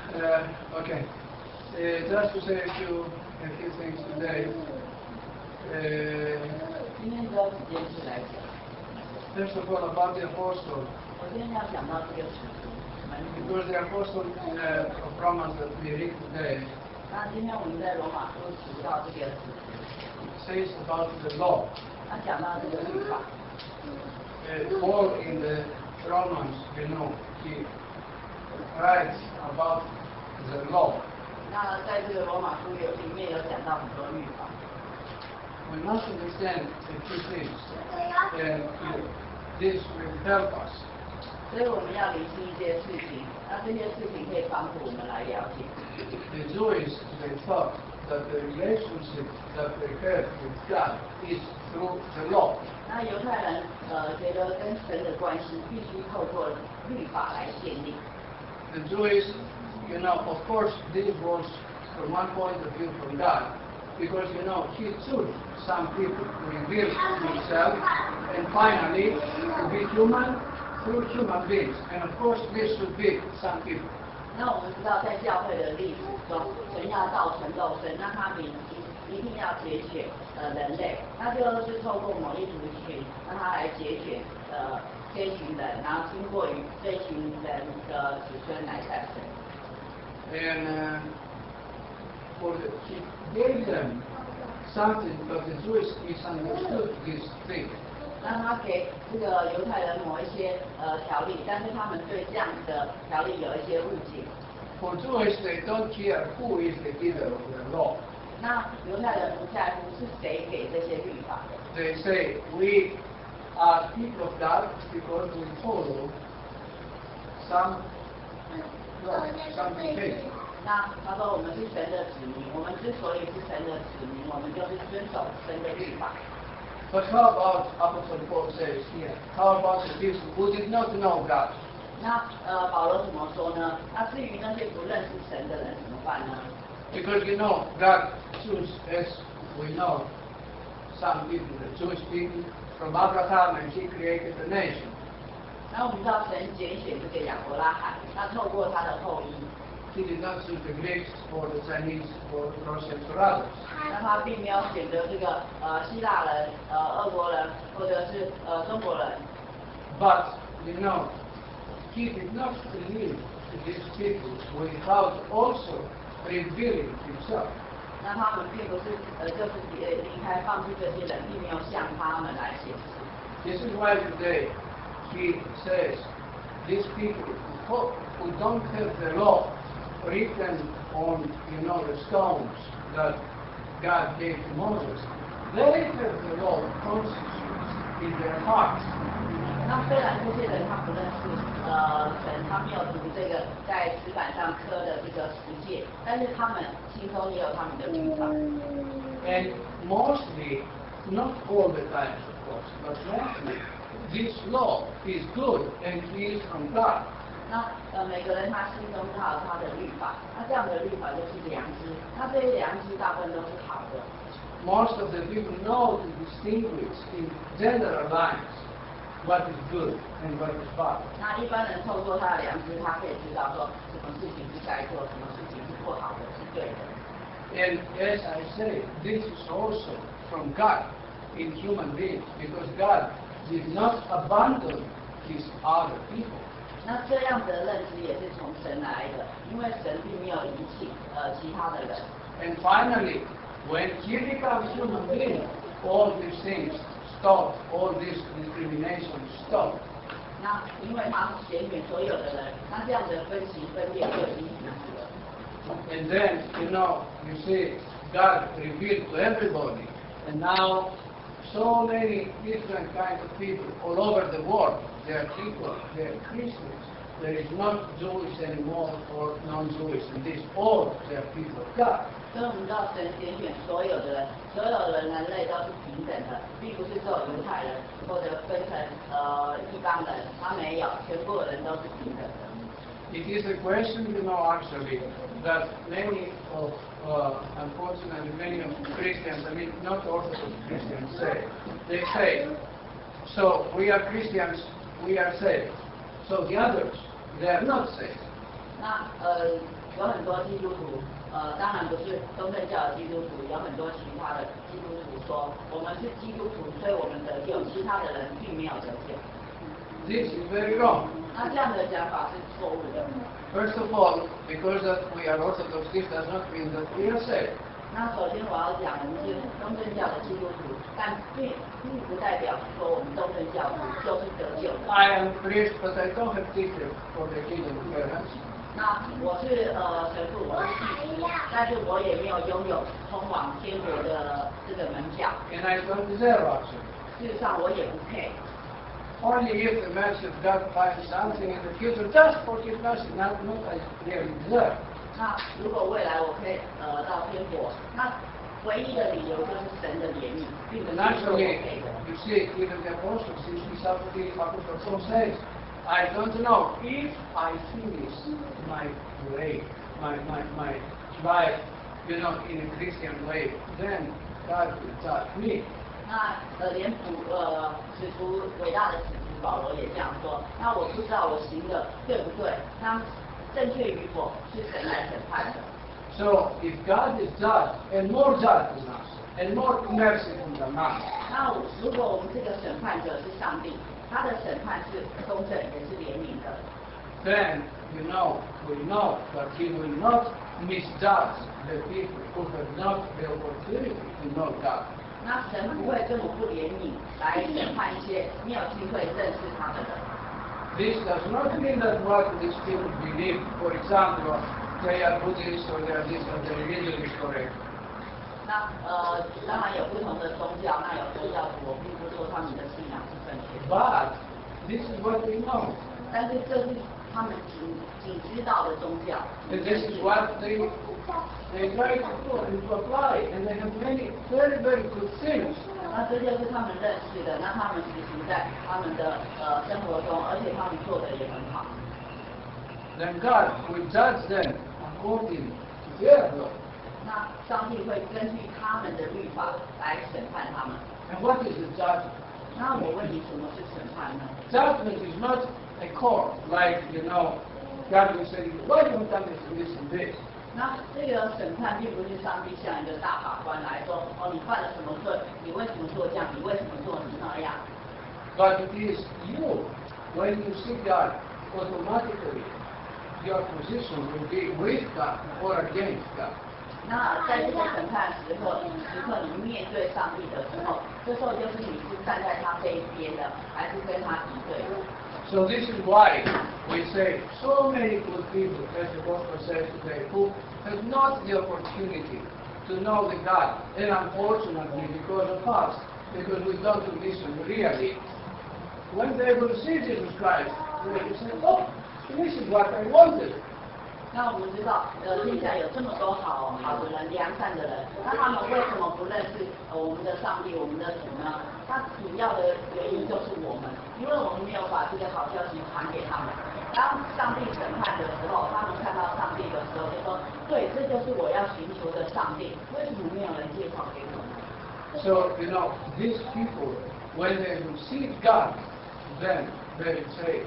Okay. Just to say a few things today. 今天主要几件事来讲。 First of all, about the apostle. 我今天要讲到这个使徒。 Because the apostle of Romans that we read today. 那今天我们在罗马书读到这个使徒。 Says about the law. 他讲到这个律法。 Paul in the Romans, you know, he writes about the law. 那在这个罗马书里面有讲到很多律法。 We must understand a few things, and this will help us. 所以我们要理清一些事情，那这些事情可以帮助我们来了解。 The Jews, they thought that the relationship that they have with God is through the law. 那犹太人觉得跟神的关系必须透过律法来建立。 The Jews, you know, of course, this was from one point of view from God, because you know He chose some people to reveal Himself, and finally to be human through human beings, and of course this should be some people. 那我们知道，在教会的历史中，神要造成肉身，那他们一定要拣选人类，那就是透过某一族群，让他来拣选这群人，然后经过于这群人的子孙来诞生。 And He gave them something, but the Jews misunderstood this thing. 那他给这个犹太人某一些条例，但是他们对这样的条例有一些误解。 For Jews, they don't care who is the giver of the law. 那犹太人不在乎是谁给这些律法的。 They say we are people of God because we follow some behavior. 那他说我们是神的子民，我们之所以是神的子民，我们就是遵守神的律法。 But how about Apostle Paul says here? How about the people who did not know God? 那保罗怎么说呢？那至于那些不认识神的人怎么办呢？ Because you know God chose, as we know, some people, the Jewish people, from Abraham, and He created a nation. 那我们知道神拣选这个亚伯拉罕，那透过他的后裔。 He did not choose the Greeks or the Chinese or the Russians or others. 那他并没有选择这个希腊人、俄国人或者是中国人。 But you know, He did not leave these people without also revealing Himself. 那他们并不是就是离开放弃这些人，并没有向他们来显示。 This is why today He says these people who don't have the law written on, you know, the stones that God gave to Moses, they have the law consciousness in their hearts. 那虽然这些人他不认识神，他没有读这个在石板上刻的这个十诫，但是他们心中也有他们的律法。 And mostly, not all the time, of course, but mostly, this law is good and is from God. 那每个人他心中他有他的律法，那这样的律法就是良知，那这些良知大部分都是好的。 Most of the people know to distinguish in general lines what is good and what is bad. 那一般人透过他的良知，他可以知道说什么事情是该做，什么事情是不好的，是对的。 And as I say, this is also from God in human beings, because God did not abandon His other people. 那这样的认知也是从神来的，因为神并没有遗弃其他的人。 And finally, when He becomes human being, all these things stop, all this discrimination stop. 那因为他拣选所有的人，那这样的分歧分裂就已经停止了。 And then, you know, you see God revealed to everybody, and now so many different kinds of people all over the world. They are people, they are Christians. There is not Jewish anymore or non-Jewish. And these all they are people of God. 所以我们知道神拣选所有的人，所有的人类都是平等的，并不是只有犹太人或者分成异邦人，他没有，全部的人都是平等的。 It is a question, you know, actually, that many of, unfortunately, many of Christians, I mean, not Orthodox Christians say. They say, so we are Christians, we are saved. So the others, they are not saved. 那有很多基督徒，当然不是东正教的基督徒，有很多其他的基督徒说，我们是基督徒，所以我们得救，其他的人并没有得救。 This is very wrong. 那这样的讲法是错误的。 First of all, because that we are Orthodox, this does not mean that we are saved. 那首先我要讲，我们是东正教的基督徒，但并不代表说我们东正教徒就是得救的。 I am priest, but I don't have ticket for the kingdom clearance. 那我是神父，我是祭司，但是我也没有拥有通往天国的这个门票。 And I don't deserve actually. 事实上，我也不配。 Only if the mercy of God finds something in the future, just for His mercy, not I really deserve. 那如果未来我可以到天国，那唯一的理由就是神的怜悯，并不是 And 说我 actually, 配的。 you see, even the apostles, this is how the apostle Paul says, I don't know if I finish my way, my life, in a Christian way, then God will judge me. 那连使徒伟大的使徒保罗也这样说。那我不知道我行的对不对，那正确与否是神来审判的。 So if God is judge and more judge than us, and more merciful than us, 那如果我们这个审判者是上帝，他的审判是公正也是怜悯的， then we know that He will not misjudge the people who have not the opportunity to know God. 那神不会这么不怜悯来审判一些没有机会认识他的人。 This does not mean that what these people believe, for example, they are Buddhist or they are this or their religion is correct. 那当然有不同的宗教，那有宗教徒，我并不是说他们的信仰是正确的， But this is what they know. 但是这是他们仅知道的宗教。 And this is what they try to do and to apply. And they have many very, very good things. 那这就是他们认识的，那他们实行在他们的生活中，而且他们做的也很好。 Then God will judge them according to their law. 那上帝会根据他们的律法来审判他们。 And what is the judgment? 那我问你，什么是审判呢？ Judgment is not a court, like, God will say, why you have done this and this? 那这个审判并不是上帝像一个大法官来说，哦，你犯了什么罪？你为什么做这样？你为什么做那样？ But it is you, when you see God, automatically your position will be with God or against God. 那在这个审判时刻，你面对上帝的时候，这时候就是你是站在他这一边的，还是跟他敌对的？ So this is why we say so many good people, as the Gospel says today, who have not the opportunity to know the God, and unfortunately because of us, because we don't listen really, when they will see Jesus Christ, they will say, oh, this is what I wanted. 那我们知道，天下有这么多好的人、良善的人，那他们为什么不认识我们的上帝、我们的主呢？他主要的原因就是我们，因为我们没有把这个好消息传给他们。当上帝审判的时候，他们看到上帝的时候，就说：“对，这就是我要寻求的上帝。为什么没有人介绍给我呢？” So, these people, when they will see God, then they will say,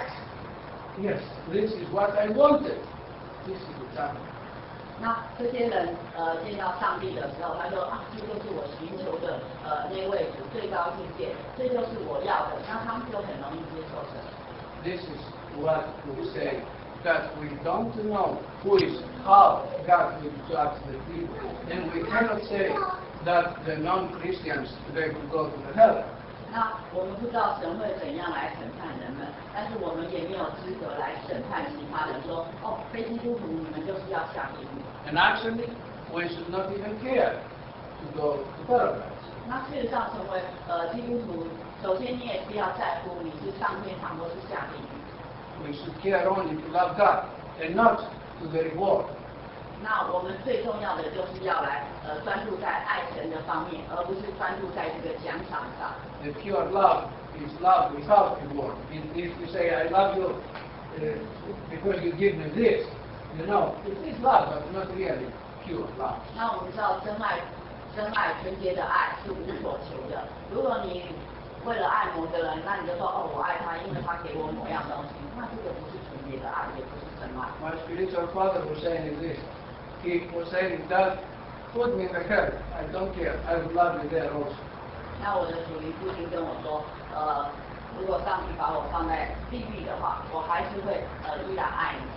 yes, this is what I wanted. This is the time. 那这些人见到上帝的时候，他说啊，这就是我寻求的那位主最高境界，这就是我要的，那他们就很容易接受神。 This is what we say, that we don't know how God will judge the people. And we cannot say that the non-Christians, they will go to the hell. 那我们不知道神会怎样来审判人们，但是我们也没有资格来审判其他人说，哦，非基督徒你们就是要下地狱。 And actually, we should not even care to go to paradise. 那事实上，成为基督徒，首先你也是要在乎你是上天堂或是下地狱。 We should care only to love God and not to the reward. 那我们最重要的就是要来专注在爱神的方面，而不是专注在这个奖赏上。 The pure love is love without reward. If you say, I love you because you give me this, it is love, but not really pure love. 那我们知道真爱纯洁的爱是无所求的。如果你为了爱某个人，那你就说哦，我爱他，因为他给我某样东西，那这个不是纯洁别的爱，也不是真爱。 My spiritual father was saying this. He was saying, Dad, put me in the hell. I don't care. I would love you there also. 那我的主灵父亲跟我说，如果上帝把我放在地狱的话，我还是会依然爱你。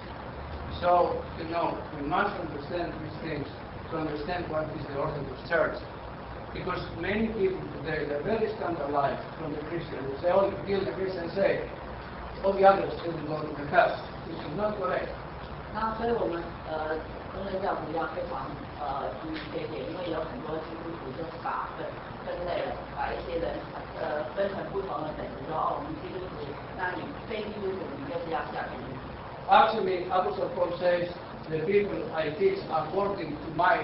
So, we must understand these things to understand what is the Orthodox Church. Because many people today, they're very scandalized from the Christians. They say, oh, you kill the Christians, say, all the others shouldn't go to the hell. This is not correct. 那所以我们公认教徒要非常注意这一点，因为有很多基督徒就是把分类了，把一些人分成不同的等级，说哦，我们基督徒，那你非基督徒，你就是要下地狱。 Actually, Apostle Paul says, the people I teach according to my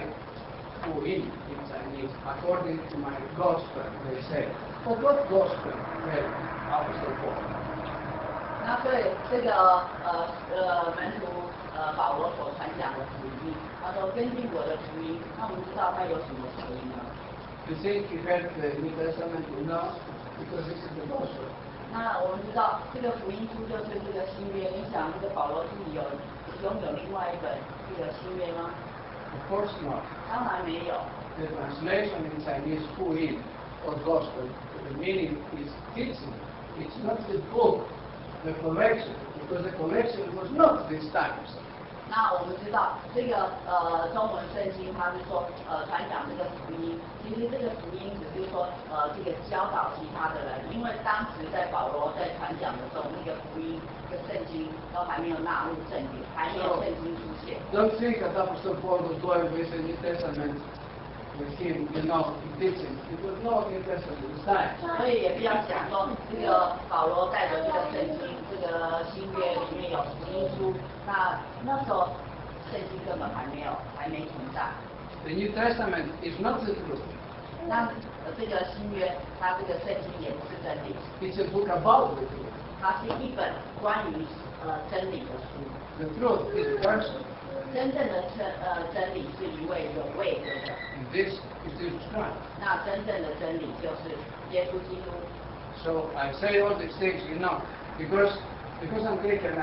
Fuyin in Chinese, according to my gospel, they say. But what gospel? Well, Apostle Paul. 那所以这个门徒保罗所传讲的福音，他说根据我的福音，那我们知道他有什么福音呢？ You think he had the New Testament? No, because this is the gospel. 那我们知道这个福音书就是这个新约，你想这个保罗自己拥有另外一本这个新约吗？ Of course not. 当然没有。 The translation in Chinese, Fuyin, or gospel, the meaning is teaching. It's not the book, the collection, because the collection was not these times. 那我们知道这个中文圣经，它是说传讲这个福音，其实这个福音只是说这个教导其他的人，因为当时在保罗在传讲的时候，那个福音跟圣经都还没有纳入正典，还没有圣经出现。 Don't think that Apostle Paul was going with the New Testament with him, teaching. It was no New Testament this time. 所以也不要想说这个保罗带着这个圣经，这个新约里面有福音书，那时候圣经根本还没存在。 The New Testament is not the truth. 那这个新约，它这个圣经也不是真理， It's a book about the truth. 它是一本关于真理的书。 The truth is a person. 真正的真理是一位有位格的， And this is Jesus Christ. 那真正的真理就是耶稣基督。 So I say all these things, because I'm Greek and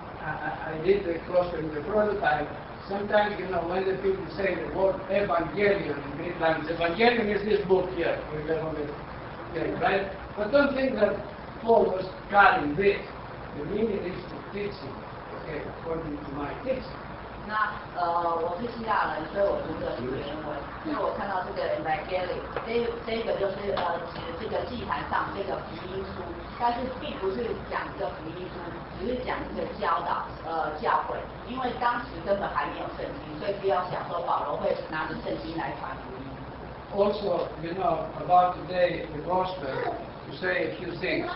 I did the cross in the prototype. Sometimes, when the people say the word evangelion in Greek language, evangelion is this book here, right? But don't think that Paul was carrying this. The meaning is to teaching, okay, according to my teaching. 那我是希腊人，所以我读的是原文，所以我看到这个 Evangelion，这个就是指这个祭坛上这个福音书，但是并不是讲这个福音书，只是讲这个教导教诲，因为当时根本还没有圣经，所以不要想说保罗会拿着圣经来传福音。 Also, about today, the gospel, to say a few things.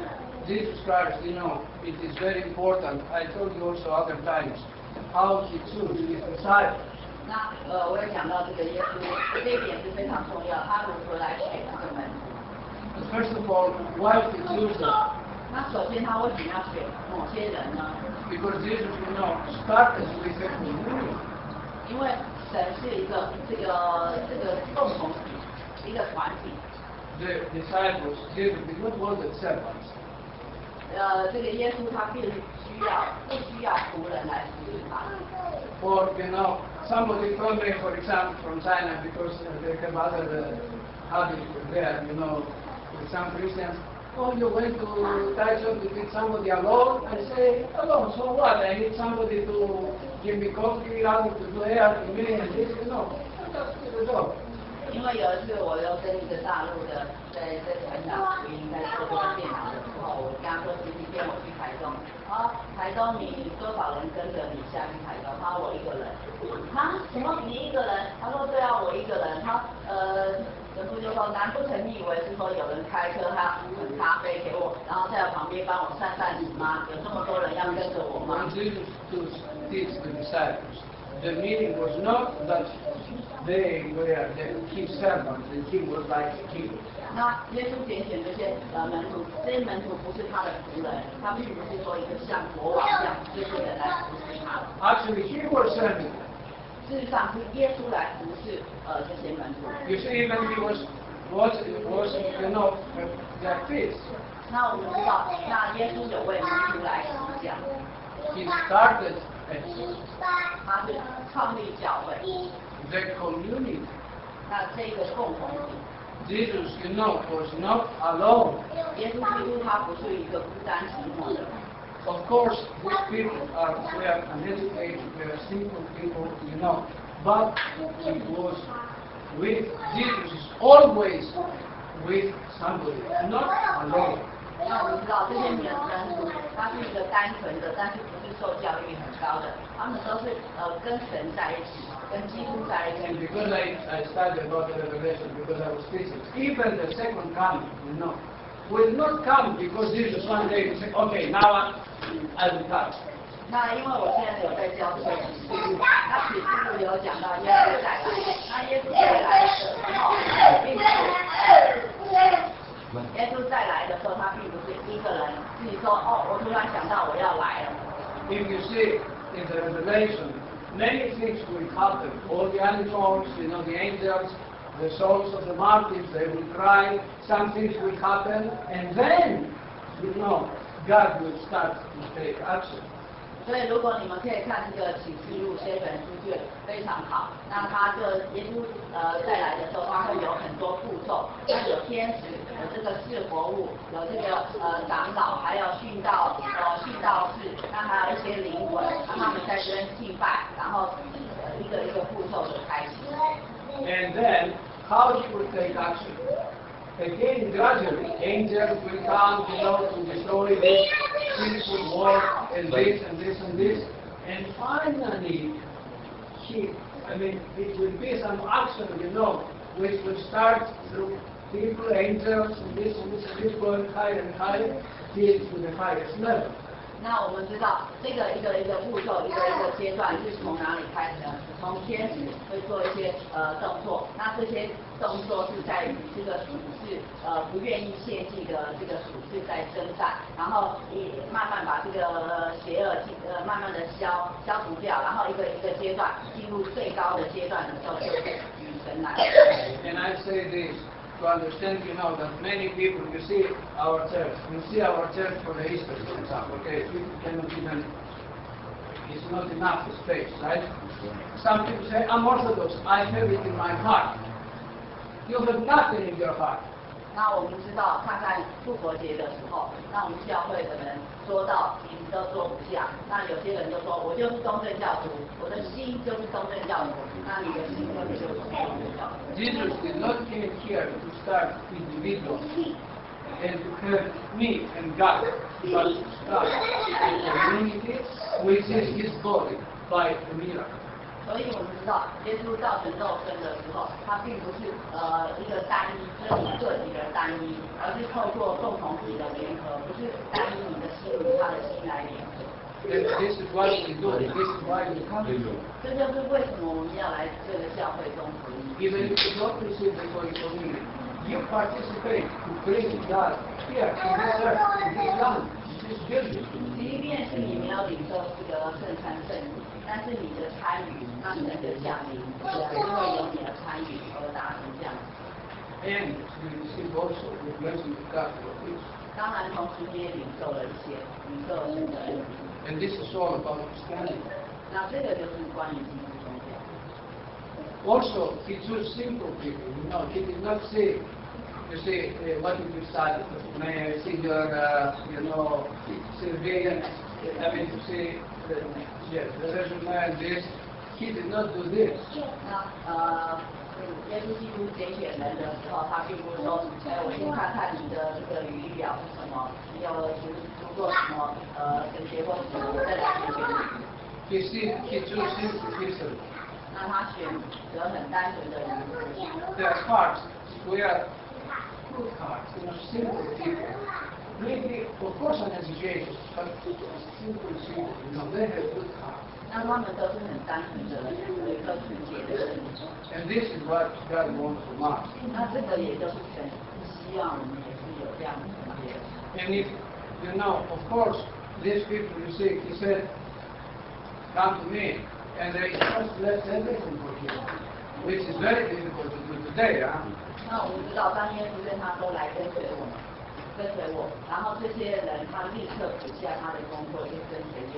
Jesus Christ, it is very important. I told you also other times how he chose his disciples. 那我也讲到这个耶稣，这一点是非常重要，他如何来选这个门徒。 But first of all, why he chose them? 那首先他为什么要选某些人呢？ Because Jesus, started with a community. 因为神是一个这个共同体，一个团体。 The disciples, Jesus did not want the servants. 这个耶稣他不需要仆人来服侍他。 Or, somebody told me, for example, from China, because they have other habits there, with some Christians, oh, you went to Taichung to meet somebody alone? I say, alone, so what? I need somebody to give me coffee, other to do hair to me, and this, that's the job. 因为有一次我又跟一个大陆的在传讲福音，在做这个电脑的时候，我跟他说星期天我去台中，台中你多少人跟着你下去台中？他说我一个人。什么你一个人？他说对啊，我一个人。神父就说难不成你以为是说有人开车他煮咖啡给我，然后在旁边帮我散理吗？有这么多人要跟着我吗？ When Jesus to teach the disciples, the meaning was not that they were his servants and he was like a king. 那耶稣拣选这些门徒，这些门徒不是他的仆人，他并不是说一个像国王一样这些人来服侍他。 Actually, he was serving. 事实上是耶稣来服侍这些门徒。 You see, even he was their feast. 那我们知道，那耶稣有为门徒来洗脚。 He started a 他是创立教会， the community. 那这个共同体， Jesus, was not alone. 耶稣基督他不是一个孤单寂寞的人。 Of course, these people we are uneducated, we are simple people, but it was with Jesus is always with somebody, not alone. 那我们知道这些人他是一个单纯的，但是不是受教育很高的，他们都是跟神在一起，跟基督在一 And 起。 because I studied about the revelation, because I was teaching, even the second coming, will not come because Jesus one day will say, okay, now I will come. 那因为我现在有在教这个启示录，那启示录有讲到耶稣再来，那耶稣再来的时候，并不是耶稣再来的时候，他并不是一个人自己说哦，我突然想到我要来了。 If you see in the revelation, many things will happen. All the animals, the angels, the souls of the martyrs, they will cry, some things will happen, and then, God will start to take action. 所以如果你们可以看这个启示录这本书卷非常好，那他就耶稣再来的时候，他会有很多步骤，那有天使，有这个四活物，有这个长老，还有殉道士，那还有一些灵魂，让他们在这边敬拜，然后一个一个步骤的开始。 And then, how he will take action? Again, gradually, angels will come, to destroy this sinful world, and this, and this, and this. And finally, it will be some action, which will start through people, angels, and this, and this, and this, going higher and higher, till to the highest level. 那我们知道这个一个步骤，一个阶段是从哪里开始呢？从天使会做一些动作，那这些动作是在于这个属世不愿意献祭的这个属世在征战，然后慢慢把这个邪恶慢慢的消除掉，然后一个阶段进入最高的阶段的时候就是与神来。 And I say this to understand, that many people, you see our church for the Easter, for example, okay, people cannot even, it's not enough space, right? Some people say, I'm Orthodox, I have it in my heart. You have nothing in your heart. 那我们知道，看看复活节的时候，那我们教会的人说到名字都坐不下，那有些人就说我就是东正教徒，我的心就是东正教徒，那你的心根本就是东正教徒。 Jesus did not come here to start individual and to have me and God, but to start a community which is His body by a miracle. 所以我们知道，耶稣道成肉身的时候，他并不是一个单一，就是你个体的单一，而是透过共同体的联合，不是单一你的心与他的心来联合。 And this is what we do. This is why we come here. 这就是为什么我们要来这个教会中福音。 Even if you don't receive the Holy Communion, you participate to bring God here in this earth, in this land, in this building. 即便是你没有领受这个圣餐圣礼，但是你的参与，那神就降临，因为有你的参与而达成这样。 And we receive also the blessing of God for this. 当然，同时你也领受了一些，领受了神的恩典。 And this is all about Christianity. 那这个就是关于基督宗教。 Also, He chose simple people. He did not say, what did you study? May I see your, surveillance? I mean, to say, yes, the resume and this. He did not do this. 那耶稣基督拣选人的时候，他并不是说，我先看看你的这个履历表是什么，你有读过什么神学或什么，我再来拣选你。 He chose simple people. 那他选择很单纯的人。 Their hearts were good hearts, simple people. Maybe, of course, uneducated, but simple people, they have good hearts. 那他们都是很单纯的人，有一颗纯洁的心。 And this is what God wants from us. 那这个也就是神希望我们也是有这样的纯洁的心。 And if, of course, these people, He said, come to me, and they just left everything for Him, which is very difficult to do today, huh? 那我们知道，当耶稣跟他都来跟随我，然后这些人他立刻辞下他的工作，就跟随耶稣基督。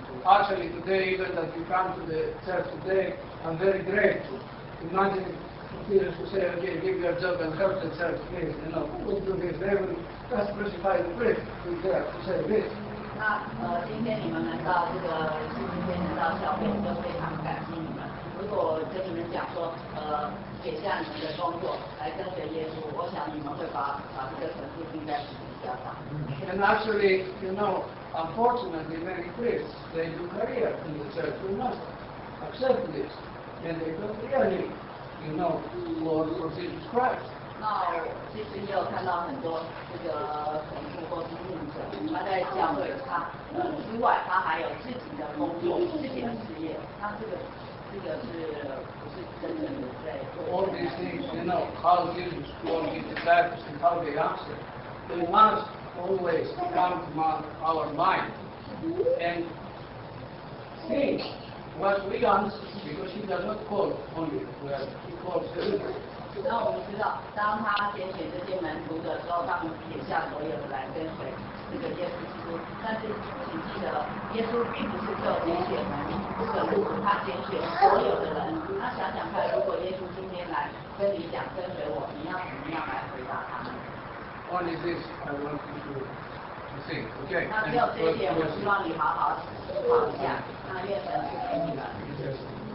Actually, today, even that you come to the church today, I'm very grateful. Imagine if Peter would say, okay, give your job and help the church, please. You know, who will do this? They will just crucify the priest who's there to say this. 那今天你们来到这个星期天来到教会，我就非常感激你们。如果跟你们讲说，撇下你们的工作来跟随耶稣，我想你们会把这个神父钉在十字架上。 And actually, you know, unfortunately, many priests, they do career in the church. We must accept this. And they don't really, you know, work for Jesus Christ. 那其实也有看到很多这个神父或是牧者，他在教会之外，他还有自己的工作、自己的事业。那这个是不是真正的在做 All these things, you know, how Jesus called his disciples and how they answer. They must always come to our mind and think what we answer, because he does not call only where he calls everybody. 然后我们知道，当他拣选这些门徒的时候，他们撇下所有的来跟随这个耶稣基督。但是请记得，耶稣并不是只有拣选这个路，他拣选所有的人。那想想看，如果耶稣今天来跟你讲跟随我，你要怎么样来回答他们？ Only this I want you to think, okay? 那只有这一点，我希望你好好思考一下。那愿神祝福你们。